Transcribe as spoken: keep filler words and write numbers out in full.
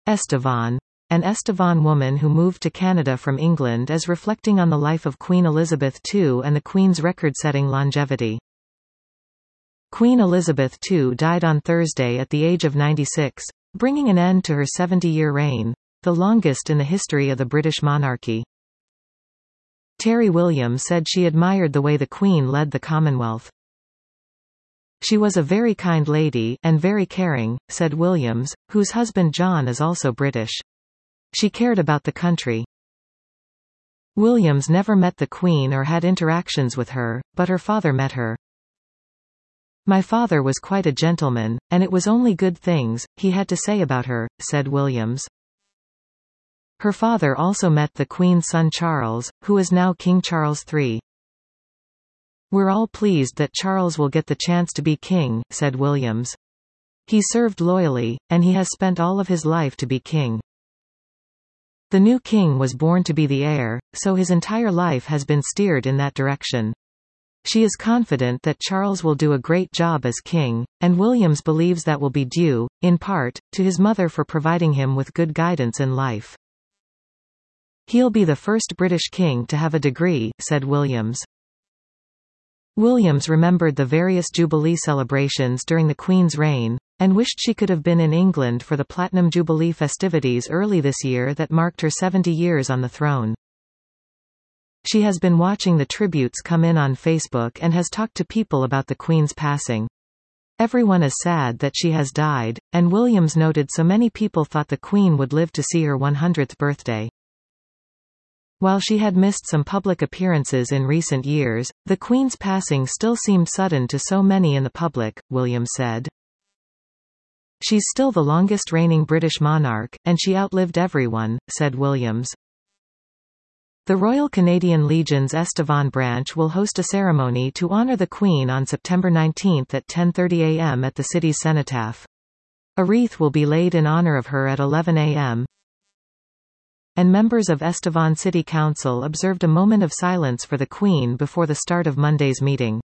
Estevan, an Estevan woman who moved to Canada from England, is reflecting on the life of Queen Elizabeth the Second and the Queen's record-setting longevity. Queen Elizabeth the Second died on Thursday at the age of ninety-six, bringing an end to her seventy-year reign, the longest in the history of the British monarchy. Terry Williams said she admired the way the Queen led the Commonwealth. "She was a very kind lady, and very caring," said Williams, whose husband John is also British. "She cared about the country." Williams never met the Queen or had interactions with her, but her father met her. "My father was quite a gentleman, and it was only good things he had to say about her," said Williams. Her father also met the Queen's son Charles, who is now King Charles the Third. "We're all pleased that Charles will get the chance to be king," said Williams. "He served loyally, and he has spent all of his life to be king. The new king was born to be the heir, so his entire life has been steered in that direction. She is confident that Charles will do a great job as king, and Williams believes that will be due, in part, to his mother for providing him with good guidance in life. He'll be the first British king to have a degree," said Williams. Williams remembered the various Jubilee celebrations during the Queen's reign, and wished she could have been in England for the Platinum Jubilee festivities early this year that marked her seventy years on the throne. She has been watching the tributes come in on Facebook and has talked to people about the Queen's passing. Everyone is sad that she has died, and Williams noted so many people thought the Queen would live to see her one hundredth birthday. While she had missed some public appearances in recent years, the Queen's passing still seemed sudden to so many in the public, Williams said. "She's still the longest reigning British monarch, and she outlived everyone," said Williams. The Royal Canadian Legion's Estevan branch will host a ceremony to honour the Queen on September nineteenth at ten thirty a m at the city's cenotaph. A wreath will be laid in honour of her at eleven a m and members of Estevan City Council observed a moment of silence for the Queen before the start of Monday's meeting.